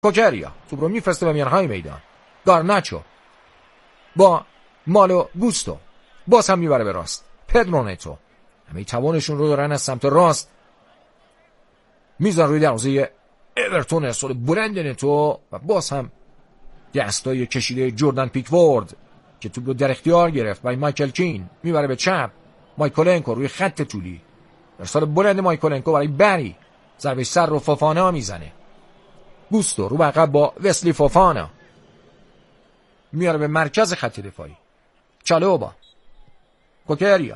کوکریا توپ رو میفرسته به میانهای میدان. گارناچو با مالو گوستو باز هم میبره به راست. پدرو نتو همه توانشون رو دارن از سمت راست میزن روی دروازه اورتون. ارسال بلند نتو و باز هم دستای کشیده جردن پیکفورد که توپ رو در اختیار گرفت برای مایکل کین. میبره به چپ. مایکولنکو روی خط طولی. ارسال بلند مایکولنکو برای بری. ضربه سر رو فوفانا میزنه. گوستو رو عقب با وسلی فوفانا میاره به مرکز خط دفاعی. چالوبا کوکریا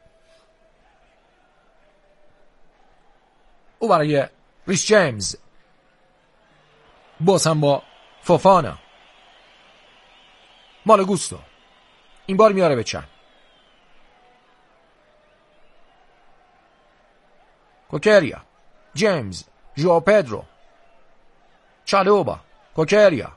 او برای ریس جیمز باز هم با فوفانا. مال گوستو این بار میاره به چپ. کوکریا جیمز ژو پدرو چالوبا کوکریا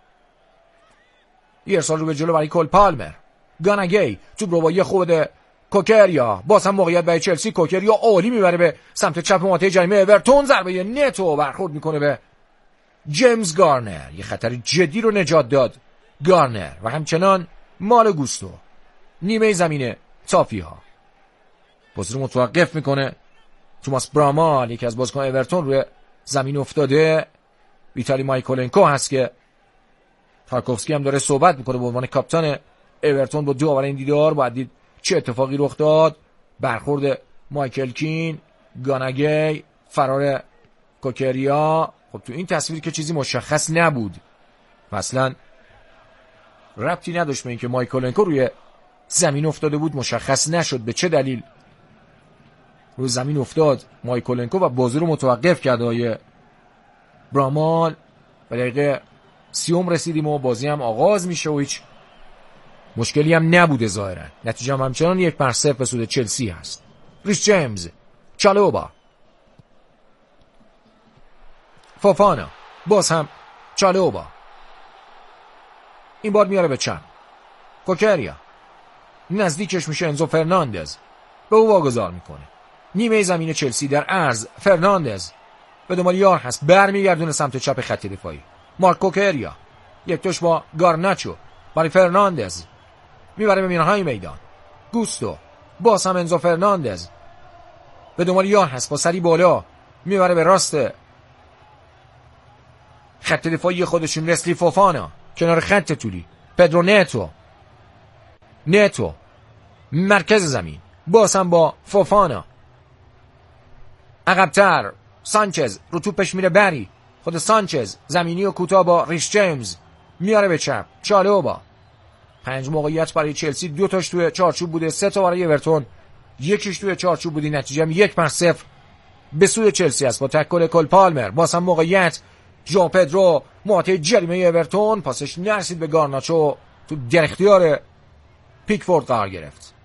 یه ارسال رو به جلو برای کول پالمر. گاناگی توپ رو با یه خود کوکریا باز هم موقعیت برای چلسی. کوکریا عالی میبره به سمت چپ منطقه جریمه اورتون. ضربه نتو برخورد میکنه به جیمز گارنر. یه خطر جدی رو نجات داد گارنر و همچنان مال گوستو نیمه زمین تافی ها. بازی رو متوقف میکنه. توماس برامال یکی از بازیکن اورتون روی زمین افتاده. ویتالی مایکولنکو هست که تارکوفسکی هم داره صحبت میکنه به عنوان کاپیتان اورتون. با دو این دیدار باید دید چه اتفاقی رخ داد. برخورد مایکل کین، گاناگی، فرار کوکریا. خب تو این تصویر که چیزی مشخص نبود و اصلا ربطی نداشت به اینکه مایکولنکو روی زمین افتاده بود. مشخص نشد به چه دلیل روی زمین افتاد مایکولنکو و بازی رو متوقف کرد آقای برامال. به دقیقه 30 رسیدیم و بازی هم آغاز میشه و هیچ مشکلی هم نبوده ظاهرا. نتیجه هم همچنان 1-0 به سود چلسی هست. ریس جیمز چالوبا فوفانا باز هم چالوبا این بار میاره به چپ. کوکریا نزدیکش میشه. انزو فرناندز به او واگذار میکنه. نیمه زمین چلسی در عرض. فرناندز به دنبال یار هست. برمیگردونه سمت چپ خط دفاعی. مارک کوکریا یک توش با گارناچو برای فرناندز میبره به میانهای میدان. گوستو باز هم انزو فرناندز به دنبال یار هست با سری بالا میبره به راست خط دفاعی خودشون. رسلی فوفانا کنار خط طولی. پدرو نتو مرکز زمین باز هم با فوفانا. عقب‌تر سانچز رو توپش میره بری. خود سانچز زمینی و کوتاه با ریس جیمز میاره به چپ. چالوبا 5 موقعیت برای چلسی. 2 تاش توی چارچوب بوده. 3 تا برای اورتون. یکیش توی چارچوب بودی. نتیجه هم 1-0 به سود چلسی است با تکل کول پالمر. باز هم موقعیت ژو پدرو محاطه جریمه اورتون. پاسش نرسید به گارناچو. تو در اختیار پیکفورد قرار گرفت.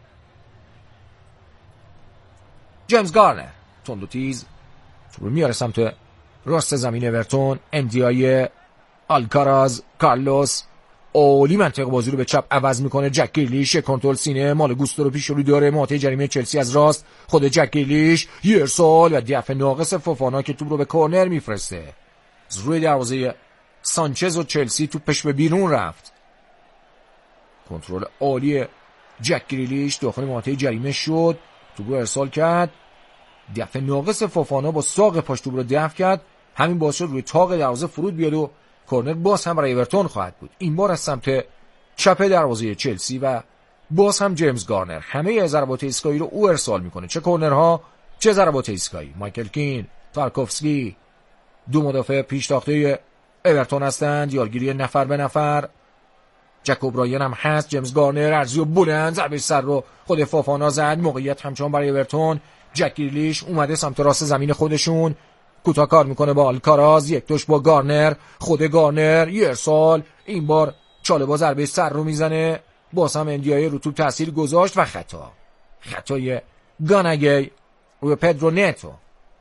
جیمز گارنر تند و تیز رو میاره سمت راست زمین اورتون. اندیای آلکاراز کارلوس اولی منطقه بازی رو به چپ عوض میکنه. جک گریلیش کنترل سینه. مال گوستو رو پیش رو داره. محاطه جریمه چلسی از راست. خود جک گریلیش یه ارسال و دفع ناقص فوفانا که توپ رو به کورنر میفرسته. از روی دروازه سانچز و چلسی توپش به بیرون رفت. کنترل عالی جک گریلیش داخل محاطه جریمه شد. توپ رو ارسال کرد. دفع ناقص فوفانا با ساق پاش توپ رو دفع کرد. همین باعث شد روی تاق دروازه فرود بیاد و کورنر باز هم برای اورتون خواهد بود. این بار از سمت چپ دروازه چلسی و باز هم جیمز گارنر همه ضربات ایستگاهی رو او ارسال میکنه. چه کورنرها چه ضربات ایستگاهی. مایکل کین، تارکوفسکی 2 مدافع پیش تاخته اورتون هستند. یارگیری نفر به نفر. جکوب رایان هم هست. جیمز گارنر ارزی و بلند ضربه سر رو خود فوفانا زد. موقعیت همچنان برای اورتون. جک گریلیش اومده سمت راست زمین خودشون. کوتاه کار میکنه با آلکاراز. یک توش با گارنر. خود گارنر یه ارسال. این بار چالوبا ضربه سر رو میزنه. باز هم اندیای رو توپ تاثیر گذاشت و خطای گاناگی روی پدرو نتو.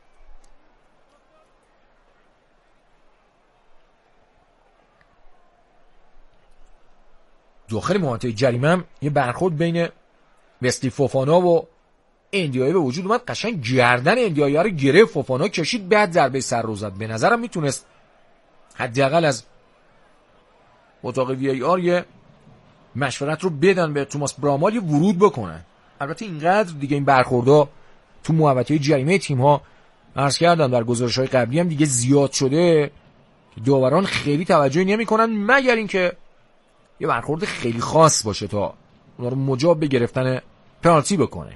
داخل محاطه جریمه هم یه برخورد بین وسلی فوفانا و اندیای به وجود اومد. قشنگ گردن اندیای رو گرفت. فوفانا کشید بعد ضربه سر رو زد. به نظرم میتونست حداقل از اتاق وی ای آر یه مشورت رو بدن به توماس برامال، یه ورود بکنن. البته اینقدر دیگه این برخوردها تو محوطه جریمه تیم ها عرض کردم در گزارش‌های قبلی هم دیگه زیاد شده که داوران خیلی توجهی نمی‌کنن مگر اینکه یه برخورد خیلی خاص باشه تا اونا رو مجاب به گرفتن پنالتی بکنه.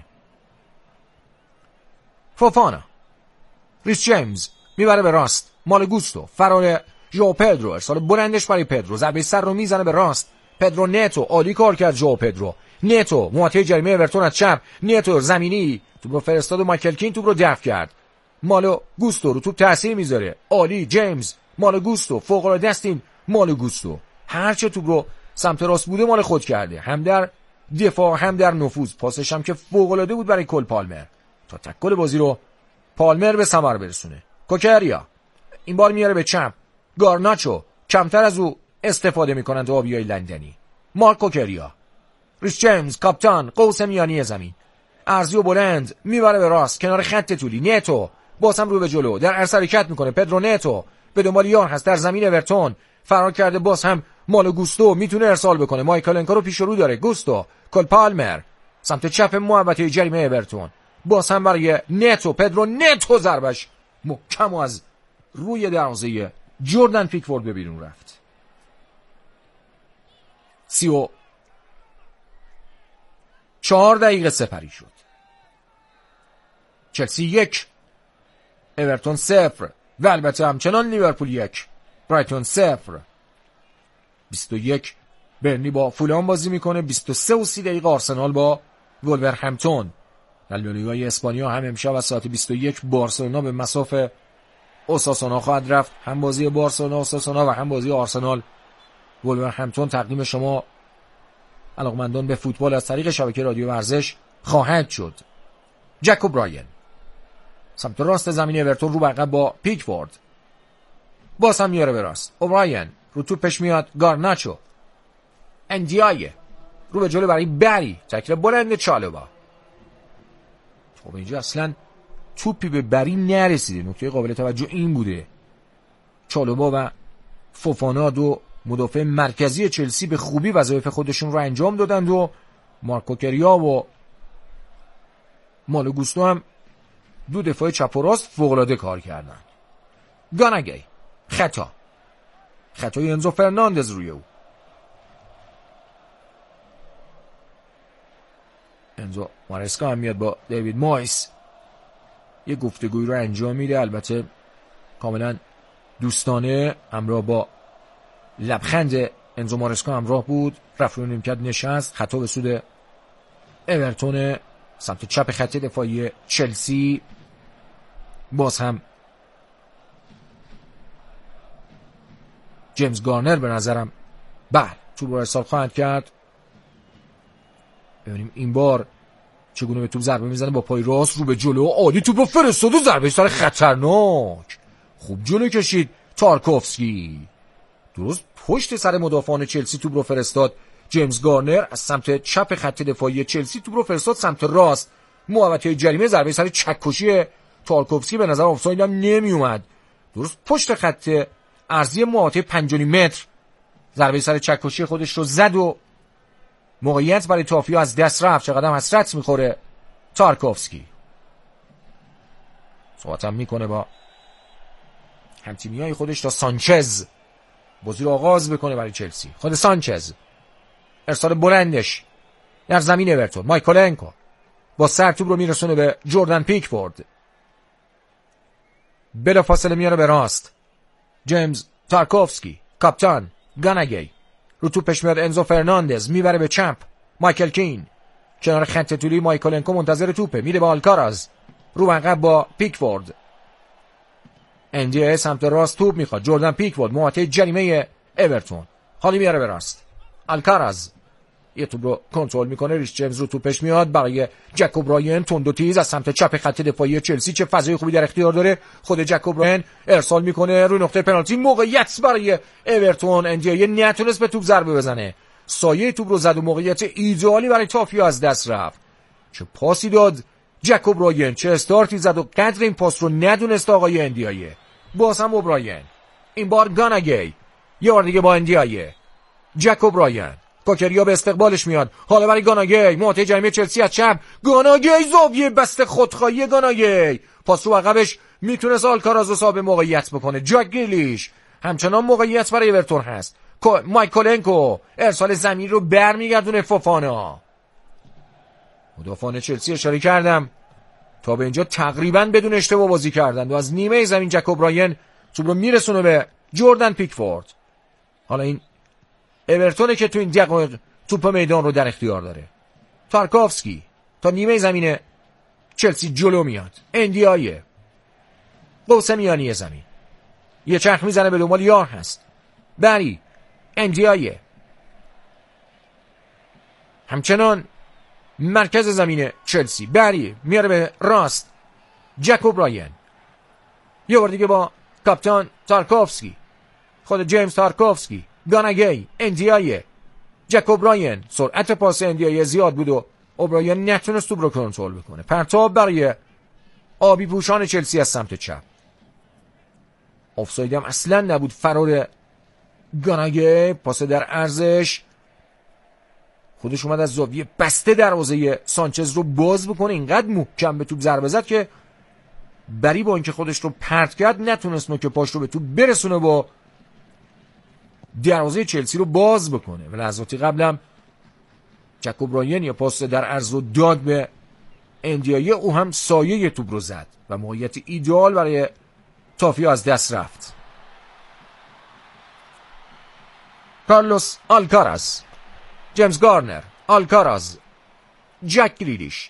فوفانا، ریس جیمز میبره به راست، مال گوستو، فرار ژائو پدرو، ارسال بلندش برای پدرو، ضربه سر رو میزنه به راست، پدرو نتو، عالی کار کرد ژائو پدرو، نتو محوطه جریمه اورتون از چپ، نتو زمینی توپ رو فرستاد و مایکل کین توپ رو دفع کرد. مالو گوستو رو توپ تاثیر میذاره، عالی جیمز، مالو گوستو، فوق العاده است این مالو گوستو، هرچه توپ رو سمت راست بوده مال خود کرده، هم در دفاع هم در نفوذ. پاسش هم که فوق العاده بود برای کل پالمر تا تکل بازی رو پالمر به ثمر برسونه. کوکریا این بار میاره به چپ، گارناچو کمتر از او استفاده میکنند آبیای لندنی. مارک کوکریا، ریس جیمز کاپیتان قوس میانی زمین، ارزی و بلند میبره به راست کنار خط طولی، نتو باز هم رو به جلو در عرض حرکت میکنه، پدرو نتو به دنبال یار هست در زمین اورتون، فرار کرده، باز هم مالو گوستو میتونه ارسال بکنه، مایکلنکو رو پیش رو داره، گوستو، کل پالمر سمت چپ محوطه جریمه اورتون، باز هم برای نتو، پدرو نتو ضربش محکم از روی دروازه جردن پیکفورد به بیرون رفت. 34 دقیقه سپری شد. چلسی 1 اورتون 0 و البته همچنان لیورپول 1 برایتون 0. 21 برنی با فولام بازی میکنه، 23 و 30 دقیقه آرسنال با ولورهمپتون. در لالیگای اسپانیا هم امشب از ساعت 21 بارسلونا به مصاف اوساسونا خواهد رفت، هم بازی بارسلونا اوساسونا و هم بازی آرسنال ولورهمپتون تقدیم شما علاقمندان به فوتبال از طریق شبکه رادیو ورزش خواهد شد. جک اوبراین سمت راست زمین اورتون رو به عقب با پیکفورد، باز هم میاره به راست، اوبراین رو توپش میاد، گارناچو، اندیایه رو به جلو برای بری، تکل بلند چالوبا. خب اینجا اصلا توپی به بری نرسیده. نکته قابل توجه این بوده چالوبا و فوفانا دو مدافع مرکزی چلسی به خوبی وظایف خودشون رو انجام دادند و مارکو کریا و مالو گوستو هم دو دفاع چپ و راست فوق‌العاده کار کردن. گاناگی خطای انزو فرناندز روی او، انزو مارسکا هم میاد با دیوید مویس یه گفتگوی رو انجام میده، البته کاملا دوستانه، همراه با لبخند انزو مارسکا همراه بود، رفت رو نیمکت نشست. خطا به سود اورتون سمت چپ خط دفاعی چلسی. باز هم جیمز گارنر به نظرم توپ رو ارسال خواهد کرد. ببینیم این بار چگونه به توپ ضربه میزنه، با پای راست رو به جلو، عالی توپ رو فرستاد و ضربه سر خطرناک خوب جلو کشید تارکوفسکی، درست پشت سر مدافعان چلسی توپ رو فرستاد. جیمز گارنر از سمت چپ خط دفاعی چلسی توپ رو فرستاد سمت راست محوطه جریمه، ضربه سر چکشی تارکوفسکی به نظر آفساید هم نمی اومد، درست پشت خط ارضی محوطه 5.5 متر ضربه سر چکشی خودش رو زد و موقعیت برای تافیا از دست رفت. چقدر حسرت میخوره تارکوفسکی. صحبت هم میکنه با همتیمیای خودش تا سانچز بازی رو آغاز بکنه برای چلسی. خود سانچز ارسال بلندش در زمین اورتون، مایکلنکو با سر توپ رو میرسونه به جردن پیکفورد، بلا فاصله میاره به راست، جیمز تارکوفسکی کاپیتان، گاناگی رو توپش میاد، انزو فرناندز میبره به چپ، مایکل کین کنار خط طولی، مایکلنکو منتظر توپه، میده با آلکاراز رو عقب با پیکفورد، اندیه سمت راست توپ میخواد، جردن پیکفورد محوطه جریمه اورتون، حالی میاره به راست، آلکاراز یه توپ رو کنترل میکنه، ریس جیمز رو توپش میاد برای جک اوبراین، تند و تیز از سمت چپ خط دفاعی چلسی، چه فضای خوبی در اختیار داره، خود جک اوبراین ارسال میکنه روی نقطه پنالتی، موقعیت برای اورتون، اندیه نتونست به توپ ضربه بزنه، سایه توپ رو زد و موقعیت ایدئالی برای تافیا از دست رفت. چه پاسی داد جک اوبراین، چه استارتی زد و قدر این پاس رو ندونست آقای اندیایه. باز هم اوبراین این بار گاناگی، یه بار دیگه با اندیایه. جک اوبراین، کوکریا به استقبالش میاد. حالا برای گاناگی، محوطه جریمه چلسی از چپ. گاناگی زاویه بسته خودخواهی گاناگی. پاس رو عقبش میتونست آلکاراز رو صاحب موقعیت بکنه. جک گریلیش همچنان موقعیت برای اورتون هست. مایکولنکو ارسال زمین رو برمیگردونه فوفانا. مدافعان چلسی اشاره کردم تا به اینجا تقریبا بدون اشتباه بازی کردند و از نیمه زمین جک اوبراین توپ رو میرسونه به جردن پیکفورد. حالا این اورتونه که تو این دقایق توپ میدان رو در اختیار داره. تارکوفسکی تا نیمه زمین چلسی جلو میاد. اندیایه قوس میانی زمین یه چرخ میزنه به دنبال یار هست. بری اندیایه همچنان مرکز زمین چلسی. بری میاره به راست. جک اوبراین یه بار دیگه با کاپیتان تارکوفسکی، خود جیمز تارکوفسکی، گاناگی، اندیایه، جک اوبراین. سرعت پاس اندیایه زیاد بود و اوبراین نتونست توپ رو کنترل بکنه. پرتاب برای آبی پوشان چلسی از سمت چپ. آفساید هم اصلا نبود. فرار گاناگی، پاس در ارزش، خودش اومد از زاویه بسته دروازه سانچز رو باز بکنه. اینقدر محکم به توپ ضربه زد که بری با اینکه خودش رو پرت کرد نتونست نوک پاش رو به توپ برسونه با دروازه چلسی رو باز بکنه. و لحظاتی قبلم جک اوبراین یا پاس در عرض رو داد به اندیایه، او هم سایه توپ رو زد و موقعیت ایدئال برای تافی از دست رفت. کارلوس آلکاراز، جیمز گارنر، آلکاراز، جک گریلیش.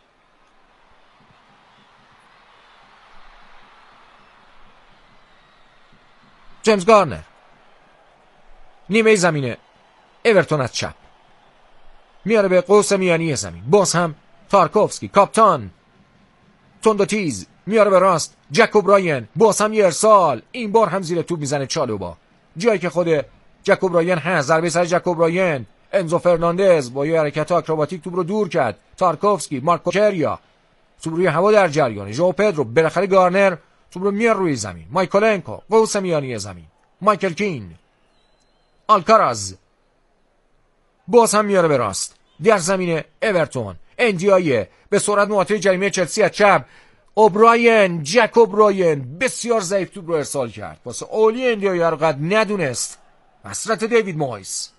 جیمز گارنر نیمه زمین اورتون از چپ میاره به قوس میانی زمین. باز هم تارکوفسکی کاپتان تند و تیز میاره به راست. جک اوبراین باز هم یه ارسال، این بار هم زیر توپ میزنه چالوبا جایی که خود جک اوبراین هست. ضربه سر جک اوبراین. انزو فرناندز با یه حرکت آکروباتیک توپ رو دور کرد. تارکوفسکی، مارکو کریا توپ روی هوا در جریانه. ژو پدرو، بالاخره گارنر توپ رو میاره روی زمین. مایکولنکو قوس میانی زمین. مایکل کین، آلکاراز باز هم میاره به راست در زمین اورتون. اندیایه به سرعت محوطه جریمه چلسی از چپ. اوبراین، جک اوبراین بسیار ضعیف توپ رو ارسال کرد. واسه اولی اندیایه رو قد ندونست. حسرت دیوید مویس.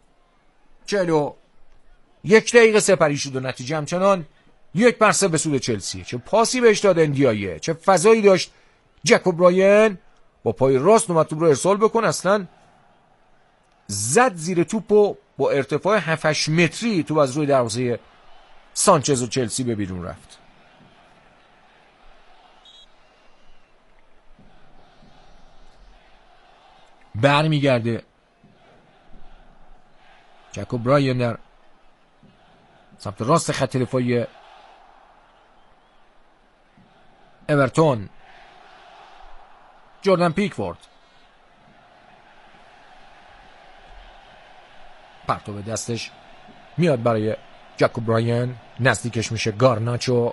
41 دقیقه سپری شد و نتیجه همچنان 1-0 به سود چلسی. چه پاسی بهش داد اندیایه، چه فضایی داشت جک اوبراین. با پای راست اومد توپ رو ارسال بکن، اصلا زد زیر توپ و با ارتفاع 7-8 متری توپ از روی دروازه سانچز و چلسی به بیرون رفت. برمیگرده جک اوبراین در سمت راست خط دفاعی اورتون. جردن پیکفورد پرتو به دستش میاد برای جک اوبراین. نزدیکش میشه گارناچو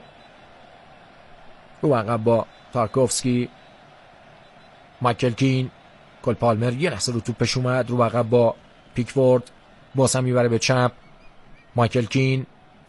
رو عقب با تارکوفسکی. مایکل کین، کل پالمر یه لحظه رو توپش اومد رو عقب با پیکفورد. باز هم میبره به چپ. مایکل کین،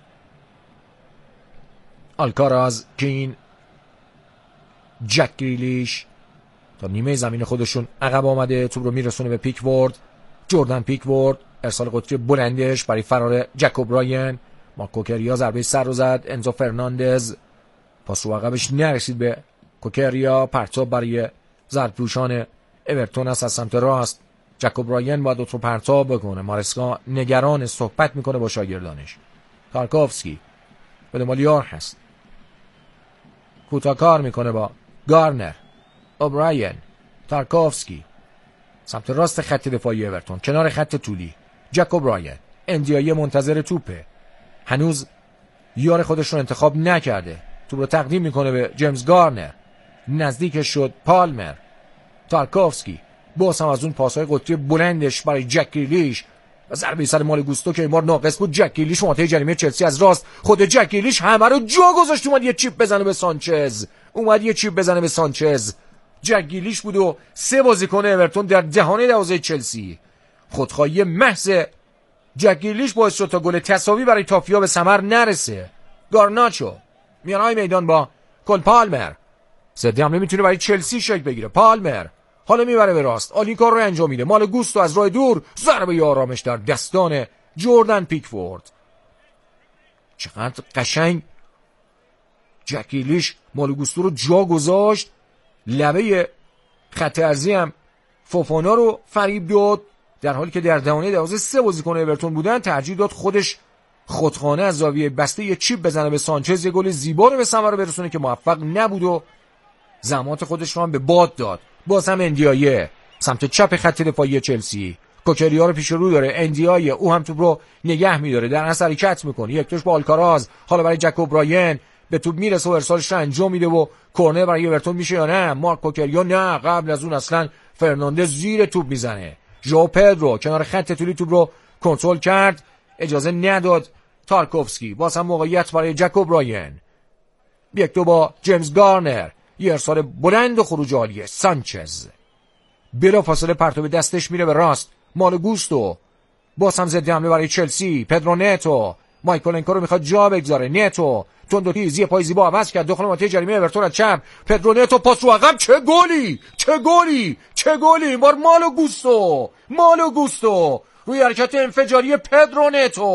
آلکاراز، کین، جک گریلیش تا نیمه زمین خودشون عقب آمده. توپ رو میرسونه به پیکفورد. جردن پیکفورد ارسال قطری بلندش برای فرار جک اوبراین. مارکو کریا ضربه سر رو زد. انزو فرناندز پاس رو عقبش نرسید به کوکریا. پرتاب برای زرد اورتون است از سمت راست. جک اوبراین باید رو پرتاب بکنه. مارسکا نگران، صحبت میکنه با شاگردانش. تارکوفسکی به دنبال یار هست، کوتاکار میکنه با گارنر. اوبراین، تارکوفسکی سمت راست خط دفاعی اورتون کنار خط طولی. جک اوبراین، اندیایه منتظر توپه، هنوز یار خودش رو انتخاب نکرده. توپ رو تقدیم میکنه به جیمز گارنر. نزدیکش شد پالمر. تارکوفسکی باز هم از اون پاسهای قطری بلندش برای جک گریلیش و ضربه سر مال گوستو که این بار ناقص بود. جک گریلیش محوطه جریمه چلسی از راست. خود جک گریلیش همه رو جا گذاشت، اومد یه چیپ بزنه به سانچز. جک گریلیش بود و 3 بازیکن اورتون در دهانه دروازه چلسی. خودخواهی محض جک گریلیش باعث شد تا گل تساوی برای تافیا به ثمر نرسه. گارناچو میانهای میدان با کل پالمر. ضد حمله میتونه برای چلسی شکل بگیره. پالمر حالا میبره به راست، عالی کار رو انجام میده. مال گوستو از راه دور، ضربه آرامش در دستان جردن پیکفورد. چقدر قشنگ جک گریلیش مال گوستو رو جا گذاشت، لبه خط ارضی هم فوفانا رو فریب داد، در حالی که در دهانه دروازه 3 بازیکن اورتون بودن ترجیح داد خودش خودخانه از زاویه بسته یه چیپ بزنه به سانچز، یه گل زیبا رو به ثمر برسونه که موفق نبود و زحمات خودش رو هم به باد داد. باز هم اندیایه سمت چپ خط دفاعی چلسی، کوکریا رو پیش رو داره. اندیایه او هم توپ رو نگه میداره، در اثر حرکت میکنه، یک توش با آلکاراز. حالا برای جک اوبراین به توپ میرسه و ارسالش رو انجام میده و کورنر برای اورتون میشه یا نه؟ مارک کوکریا نه، قبل از اون اصلا فرناندز زیر توپ میزنه. ژو پدرو کنار خط طولی توپ رو کنترل کرد، اجازه نداد تارکوفسکی. باز هم موقعیت برای جک اوبراین. یک دو با جیمز گارنر، یه ارسال بلند و خروج عالیه. سانچز بلا فاصله پرتو دستش میره به راست، مال گوستو. باز هم ضد حمله برای چلسی. پدرو نتو مایکولنکو رو میخواد جا بگذاره. نتو تندوتیز یه پای زیبا عوض کرد داخل منطقه جریمه اورتون از چپ. پدرو نتو پاس رو عقب. چه گلی چه گلی چه گلی! این بار مالو گوستو روی حرکت انفجاری پدرو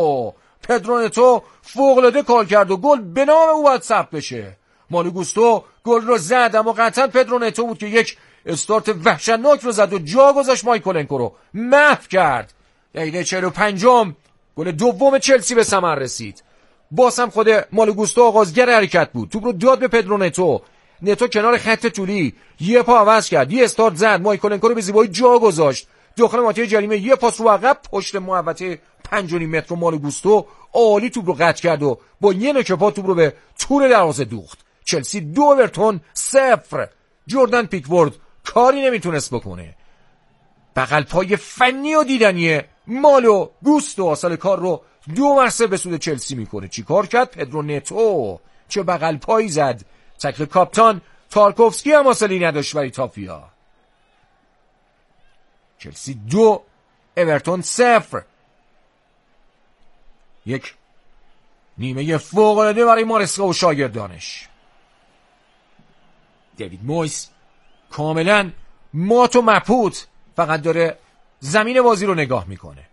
نتو فوق‌العاده کار کرد و گل به نام او باید ثبت بشه. مالو گوستو گل رو زد، اما قطعا پدرو نتو بود که یک استارت وحشتناک رو زد و جا گذاشت مایکولنکو رو محو کرد. دقیقه 45 گل دوم چلسی به ثمر رسید. باز هم خود مالو گوستو آغازگر حرکت بود، توپ رو داد به پدرو نتو کنار خط طولی یه پا عوض کرد، یه استارت زد، مایکولنکو رو به زیبایی جا گذاشت داخل منطقه جریمه. یه پاس رو عقب پشت محوطه 5.5 متر مالو گوستو عالی توپ رو قطع کرد و با یه نوک پا توپ رو به تور دروازه دوخت. چلسی 2 اورتون 0. جردن پیکفورد کاری نمیتونست بکنه. بغل پای فنی و دیدنی مالو گوستو اصل کار رو 2 مرسه به سود چلسی میکنه. چی کار کرد پدرو نتو؟ چه بغل پایی زد. تکل کاپتان تارکوفسکی هم اصلی نداشت برای تافیا. چلسی 2 اورتون 0. یک نیمه فوق‌العاده برای مارسکا و شاگردانش. دیوید مویس کاملا مات و مبهوت فقط داره زمین بازی رو نگاه میکنه.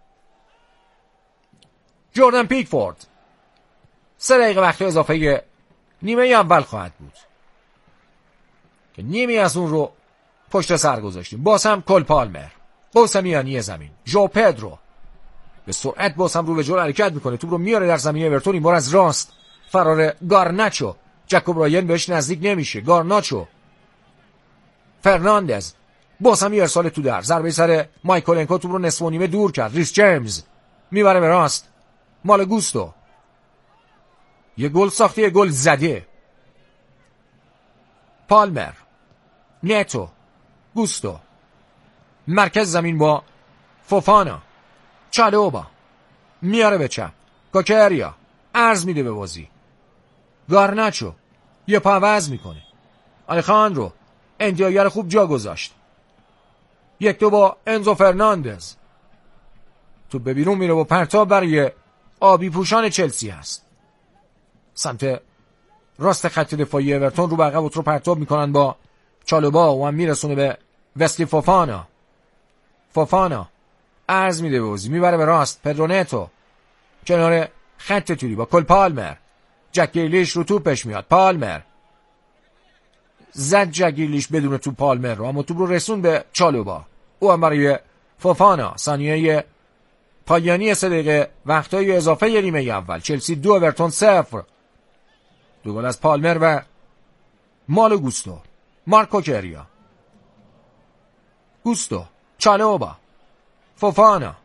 جردن پیکفورد 3 دقیقه وقت اضافه نیمه اول خواهد بود که نیمه از اون رو پشت سر گذاشتیم. باز هم کل پالمر، قوس میانی زمین. ژو پدرو به سرعت باز هم رو به جلو حرکت میکنه، توپ رو میاره در زمین اورتون، این بار از راست فرار گارناچو. جک اوبراین بهش نزدیک نمیشه. گارناچو، فرناندز، باز هم ارسال تو در ضربه سر مایکولنکو توپ رو نصف و نیمه دور کرد. ریس جیمز میبره به راست، مال گوستو. یه گل ساخته، یه گل زده. پالمر، نتو، گوستو، مرکز زمین با فوفانا. چالوبا میاره به چپ، کوکریا عرض میده به بازی. گارناچو یه پا عوض میکنه. آلخاندرو اندیاگر خوب جا گذاشت. 1-2 با انزو فرناندز. تو به بیرون میره و پرتاب برای آبی پوشان چلسی هست. سمت راست خط دفاعی اورتون رو به عقب رو پرتاب میکنن با چالوبا و هم میرسونه به وسلی فوفانا عرض میده به بازی، میبره به راست. پدرو نتو کنار خط طولی با کل پالمر. جک گریلیش رو توپش میاد. پالمر زد جک گریلیش بدون توپ پالمر رو، اما توپ رو رسون به چالوبا. او هم برای فوفانا. ثانیه پایانی 3 دقیقه وقتای اضافه نیمه اول. چلسی 2 اورتون 0. 2 گل از پالمر و مالو گوستو. مارکو کریا، گوستو، چالوبا، فوفانا،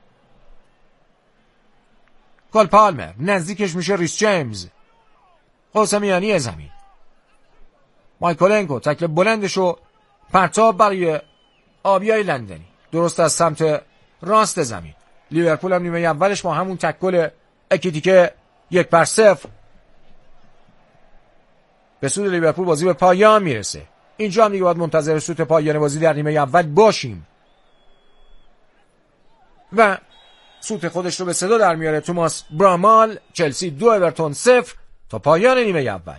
کل پالمر. نزدیکش میشه ریس جیمز. قوس میانی زمین. مایکولنکو تکل بلندشو پرتاب برای آبیای لندنی درست از سمت راست زمین. لیورپول هم نیمه اولش با همون تکل اکیتیکه 1-0 به سود لیورپول بازی به پایان میرسه. اینجا هم دیگه باید منتظر سوت پایان بازی در نیمه اول باشیم و سوت خودش رو به صدا در میاره توماس برامال. چلسی 2 اورتون 0 تا پایان نیمه اول.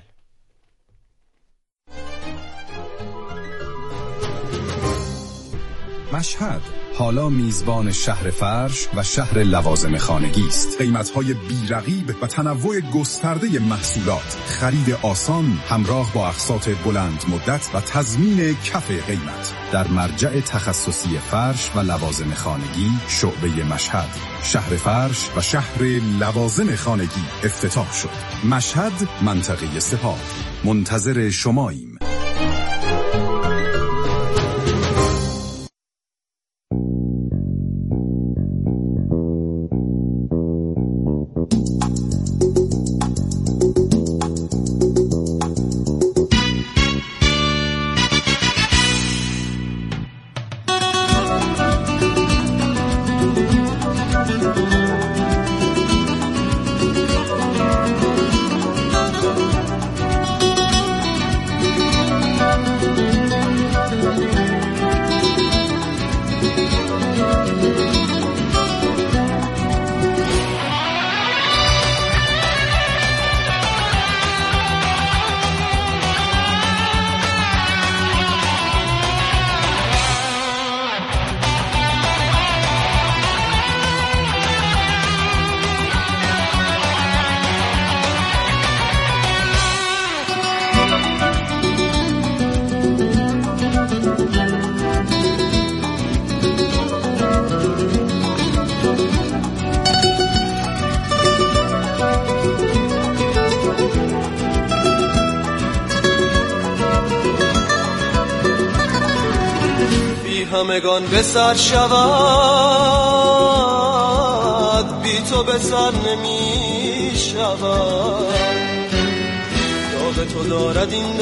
مشهد حالا میزبان شهر فرش و شهر لوازم خانگی است. قیمت‌های بی‌رقیب و تنوع گسترده محصولات، خرید آسان همراه با اقساط بلند مدت و تضمین کف قیمت در مرجع تخصصی فرش و لوازم خانگی شعبه مشهد. شهر فرش و شهر لوازم خانگی افتتاح شد. مشهد، منطقه سپاه. منتظر شماییم. همگان به سر شود، بی تو به سر نمی شود. داغ تو دارد این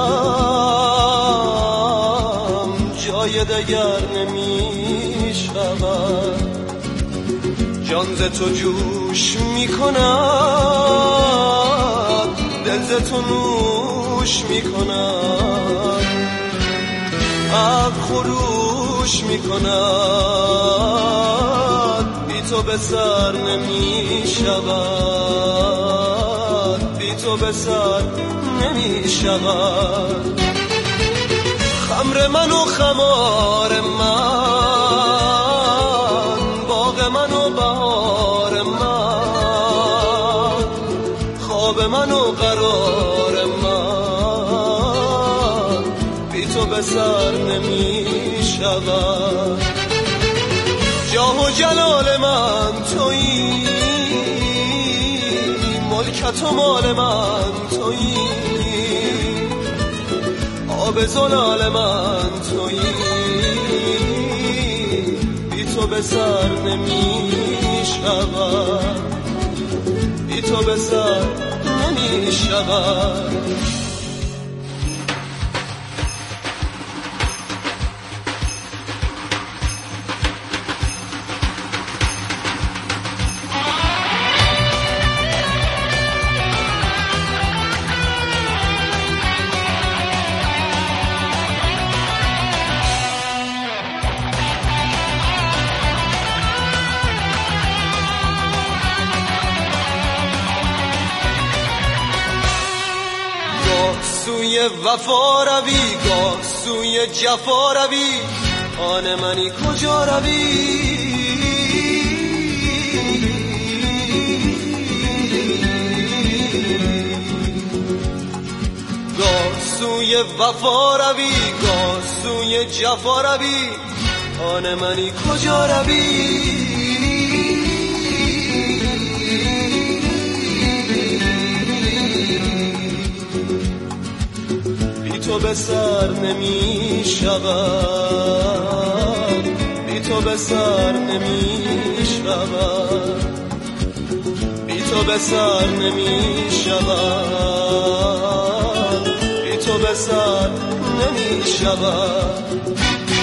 دلم، جای دگر نمی شود. جان ز تو جوش می کند، دل ز تو نوش می کند، عقل خروش می کند. بی تو به سر نمی شود، بی تو به سر نمی شود. خمر من و خمار من، باغ من و بهار من، خواب من و قرار من، بی تو به سر نمی شود. جاه و جلال من تویی، ملکت و مال من تویی، آب زلال من تویی. بی تو به سر نمی شود، بی تو به سر نمی شود. سوی وفا روی، گاه سوی جفا روی، آن منی کجا روی؟ گاه سوی وفا روی، گاه سوی جفا روی، آن منی کجا روی؟ تو به سر نمی شود، بی تو به سر نمی شود، بی تو به سر نمی شود، بی تو به سر نمی شود.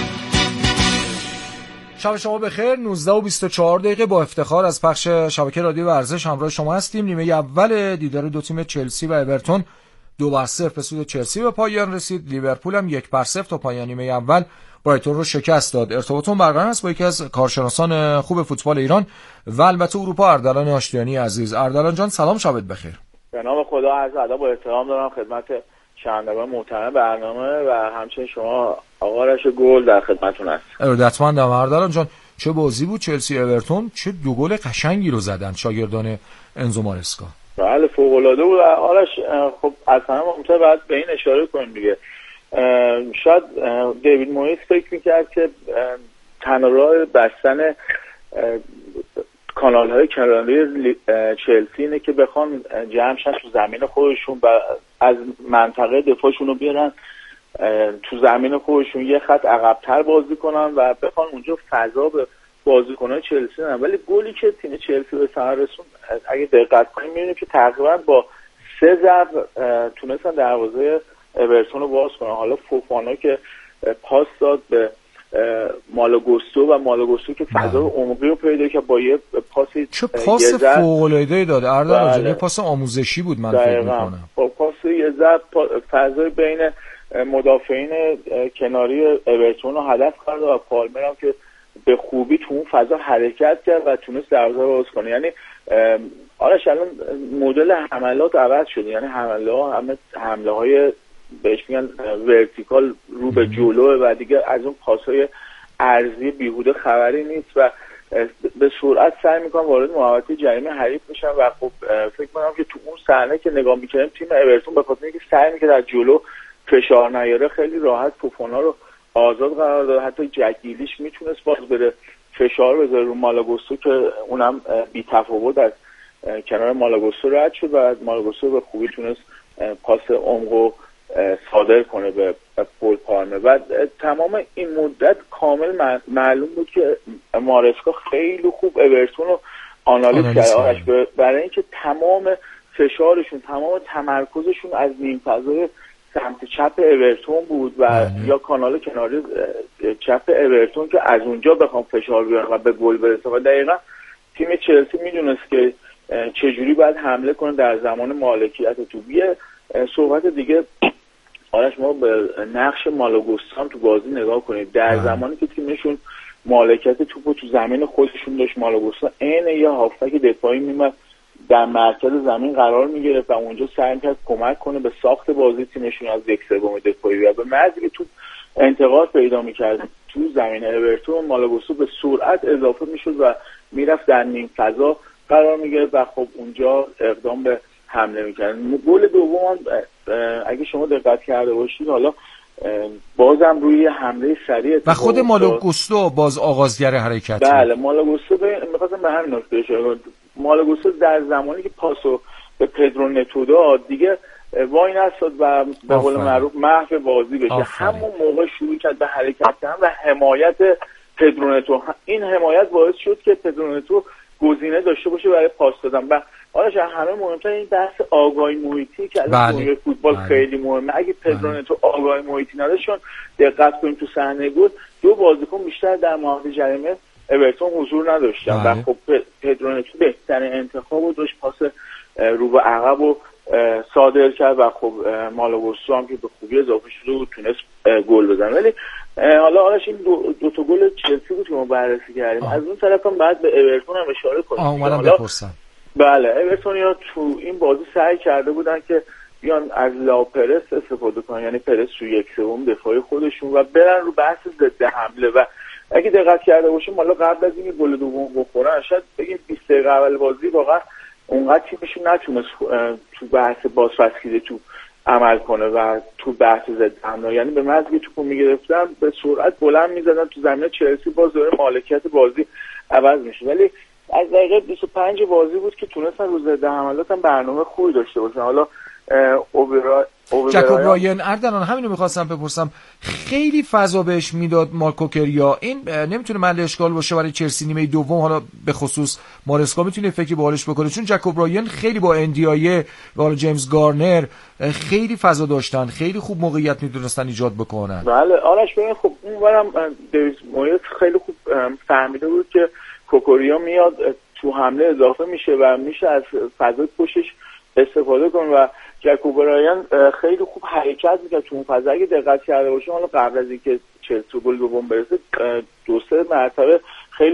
شب شما بخیر. 19:24 با افتخار از پخش شبکه رادیو ورزش همراه شما هستیم. نیمه اول دیدار دو تیم چلسی و اورتون 2-0 به سود چلسی به پایان رسید. لیورپول هم 1-0 تا پایان نیمه اول برایتون رو شکست داد. ارتباطتون برقرار است با یکی از کارشناسان خوب فوتبال ایران و البته اروپا، اردلان آشتیانی عزیز. اردلان جان سلام، شبت بخیر. به نام خدا، عرض ادب و احترام دارم خدمت شنوندگان محترم برنامه و همچنین شما آقا آرش گل در خدمتتون هست. ارادتمندم. اردلان جان چه بازی بود چلسی اورتون، چه دو گل قشنگی رو زدن شاگردان انزو مارسکا. بله فوق العاده بود آرش. خب اصلا ممکنه بعد به این اشاره کنیم دیگه. شاید دیوید مویس فکر میکرد که تنها راه بستن کانال های کناری چلسی اینه که بخوان جمعشن تو زمین خودشون و از منطقه دفاعشون رو بیارن تو زمین خودشون، یه خط عقب‌تر بازی کنن و بخوان اونجا فضا به بازیکن‌های چلسی ندن. ولی گلی که تیم چلسی به ثمر رسون اگه دقت کنیم می‌بینیم که تقریبا با 3 ضرب تونستن دروازه اورتون رو باز کنن. حالا فوفانا که پاس داد به مالوگوستو و مالوگوستو که فضا عمقی رو پیدا کرد با یه پاسی، چه پاس فوق‌العاده‌ای داد اردلان جان. یه پاس آموزشی بود من فکر می‌کنم. با پاس یه ضرب فضای بین مدافعین کناری اورتون رو هدف کرد و پالمر هم که به خوبی تو اون فضا حرکت کرد و تونست دروازه رو باز کنه. یعنی آرش الان مدل حملات عوض شده، یعنی حمله های بهش میگن ورتیکال رو به جلو و دیگه از اون پاس‌های عرضی بیهوده خبری نیست و به سرعت سعی میکنن وارد محوطه جریمه حریف میشن و خب فکر میکنم که تو اون صحنه که نگاه میکنیم تیم اورتون به خاطر اینکه سعی میکنه از جلو فشار نیاره خیلی راحت فوفانا رو آزاد قرار داد. حتی جکیلیش میتونست باز بره فشار بذاره رو مالاگوستو که اونم بی تفاوت از کنار مالاگوستو رد شد و مالاگوستو به خوبی تونست پاس عمقو صادر کنه به پول پالمر و تمام این مدت کامل معلوم بود که مارسکا خیلی خوب اورتون رو آنالیز کرده برای اینکه تمام فشارشون، تمام تمرکزشون از نیم فضای سمت چپ اورتون بود و یا کانال کناری چپ اورتون که از اونجا بخوام فشار بیارن و به گل برسه و دقیقا تیم چلسی میدونست که چجوری باید حمله کنه در زمان مالکیت توپ. یه صحبت دیگه آرش، ما به نقش مالوگوستو هم تو بازی نگاه کنید. در زمانی که تیمشون مالکیت توپو تو زمین خودشون داشت، مالوگوستو عین یه هافبک دفاعی میمد در مرکز زمین قرار میگرفت و اونجا سعی کرد کمک کنه به ساخت بازی تیمشون از 1/3 دفاعی و به محض که توپ انتقال پیدا میکرد تو زمین اورتون، مالوگوستو به سرعت اضافه میشد و میرفت در نیم فضا قرار میگرفت و خب اونجا اقدام به حمله میکرد. گل دوم اگه شما دقت کرده باشید حالا بازم روی حمله سریع و خود مالوگوستو باز آغازگر حرکت. بله مالوگوستو میخواستم به همین نکته اشاره کنم. مالوگوستو در زمانی که پاسو به پدرو نتو داد دیگه وای نستاد و به قول معروف محو بازی بشه. همون موقع شروع کرد به حرکت کردن و حمایت پدرو نتو. این حمایت باعث شد که پدرو نتو گزینه داشته باشه برای پاس دادن و آرش همه مهمتر این بحث آگاهی محیطی که از دنیای فوتبال خیلی مهمه. اگه پدرو نتو آگاهی محیطی نداشت، چون دقت کنیم تو صحنه گل دو بازیکن بیشتر در محوطه جریمه اورتون حضور نداشتن و خب پدرو نتو بهترین انتخاب رو داشت، پاس رو به عقب رو صادر کرد و خب مالوگوستو هم که به خوبی اضافه شده بود تونست گل بزنه. ولی حالا آرش این دو تا گل چلسی بود که ما بررسی کردیم. از اون طرف هم بعد به اورتون هم اشاره کنیم. اومدم بپرسم. بله اورتونیا تو این بازی سعی کرده بودن که بیان از لاپرس استفاده کنن، یعنی پرس تو 1/3 دفاعی خودشون و برن رو بحث ضد حمله و اگه دقت کرده باشیم حالا قبل از اینکه گل دوم بخورن شاید بگیم 20 دقیقه اول بازی واقعا اونقدر تیمشون نتونست تو بحث بازپسگیری تو عمل کنه و تو بحث ضد حمله، یعنی به محض اینکه توپو میگرفتن به سرعت بلند میزدن تو زمین چلسی، باز دوره مالکیت بازی عوض میشه. ولی از دقیقه 25 بازی بود که تونستن رو ضد حملات هم برنامه خوبی داشته باشن. حالا جکوب رایان اردلان همینو میخواستم بپرسم، خیلی فضا بهش میداد مارکو کریا. این نمیتونه محل اشکال باشه برای چلسی نیمه دوم؟ حالا به خصوص مارسکا میتونه فکری باهاش بکنه، چون جکوب رایان خیلی با اندیایه و حالا جیمز گارنر خیلی فضا داشتن، خیلی خوب موقعیت میتونستن ایجاد بکنن. بله آرش ببین خب اونورم دیوید مویس خیلی خوب فهمیده بود که کوکوریا میاد تو حمله اضافه میشه و میشه از فضای پشتش استفاده کنه و جکوب برایان خیلی خوب حرکت میکنه تو اون فضا. اگه دقت کرده باشیم حالا قبل از اینکه چلسی گل دوم برسه 2-3 مرتبه خیلی